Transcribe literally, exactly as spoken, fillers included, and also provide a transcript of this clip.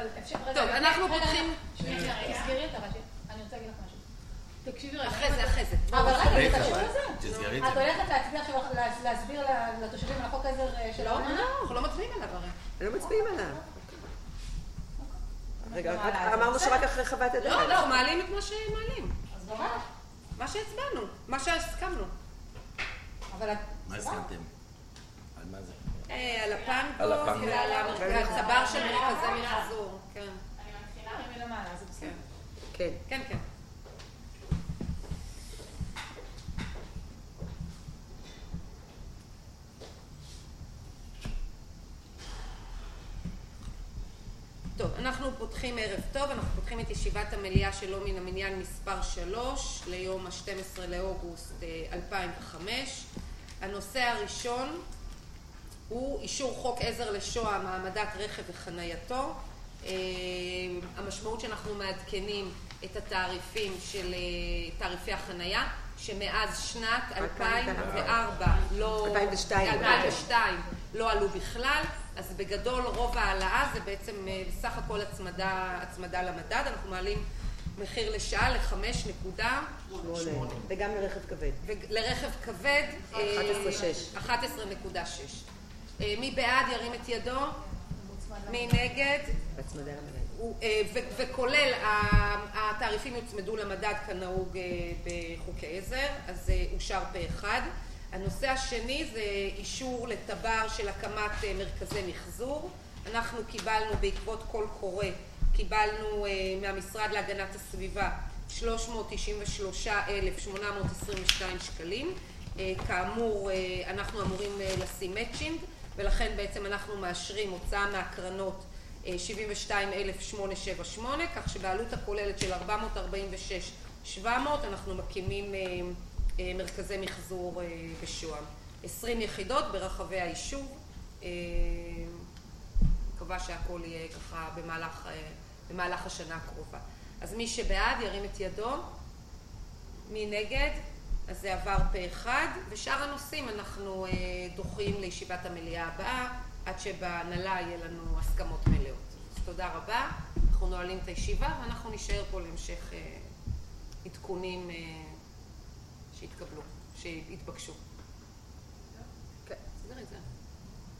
אבל אפשר... טוב, אנחנו פותחים... שנייה, שנייה, תסגרי אותה, אני רוצה להגיד לך משהו. תקשיבי רגע. אחרי זה, אחרי זה. אבל רגע, תקשיבו לזה. תסגרי את את זה. הולכת להצביע עכשיו, להסביר לתושבים על החוק עזר של לא, הארנונה? אנחנו לא מצביעים עליו הרי. לא מצביעים עליו. רגע, אמרנו שרק אחרי חוות הדעת. לא, לא, מעלים את מה שמעלים. אז לא מה? מה שהצבענו, מה שהסכמנו. אבל את... מה הסכמתם? על מה זה? על הפנקות, על הפנקות. ועל הצבר של מרכזי מחזור. כן. אני מתחילה מלמעלה, זה בסדר. כן. כן, כן. טוב, אנחנו פותחים ערב טוב, אנחנו פותחים את ישיבת המליאה שלו מן המניין מספר שלוש ליום ה-שנים עשר לאוגוסט אלפיים וחמש. הנושא הראשון הוא אישור חוק עזר לשוהם, העמדת רכב וחנייתו. המשמעות שאנחנו מעדכנים את התעריפים של תעריפי החנייה, שמאז שנת אלפיים וארבע, לא, אלפיים ושתיים. אלפיים ושתיים לא עלו בכלל, אז בגדול רוב העלאה זה בעצם בסך הכל הצמדה, הצמדה למדד. אנחנו מעלים מחיר לשעה ל-חמש נקודה שמונה. וגם לרכב כבד. ולרכב כבד אחת עשרה נקודה שש. מי בעד ירים את ידו? מי נגד? הצמדה למדד. וכולל התעריפים יוצמדו למדד כנהוג בחוקי עזר, אז זה אושר פה אחד. הנושא השני זה אישור לטבר של הקמת מרכזי מחזור. אנחנו קיבלנו בעקבות קול קורא, קיבלנו מהמשרד להגנת הסביבה שלוש מאות תשעים ושלושה אלף שמונה מאות עשרים ושתיים שקלים. כאמור, אנחנו אמורים לשים מאצ'ינג, ולכן בעצם אנחנו מאשרים הוצאה מהקרנות שבעים ושתיים אלף שמונה מאות שבעים ושמונה, כך שבעלות הכוללת של ארבע מאות ארבעים ושש אלף שבע מאות אנחנו מקימים מרכזי מחזור בשוהם. עשרים יחידות ברחבי היישוב. מקווה שהכל יהיה ככה במהלך, במהלך השנה הקרובה. אז מי שבעד ירים את ידו. מי נגד? אז זה עבר פה אחד, ושאר הנושאים אנחנו דוחים לישיבת המליאה הבאה, עד שבהנהלה יהיה לנו הסכמות מלאות. אז תודה רבה, אנחנו נועלים את הישיבה, ואנחנו נשאר פה להמשך עדכונים שהתקבלו, שהתבקשו. כן, סגר את זה.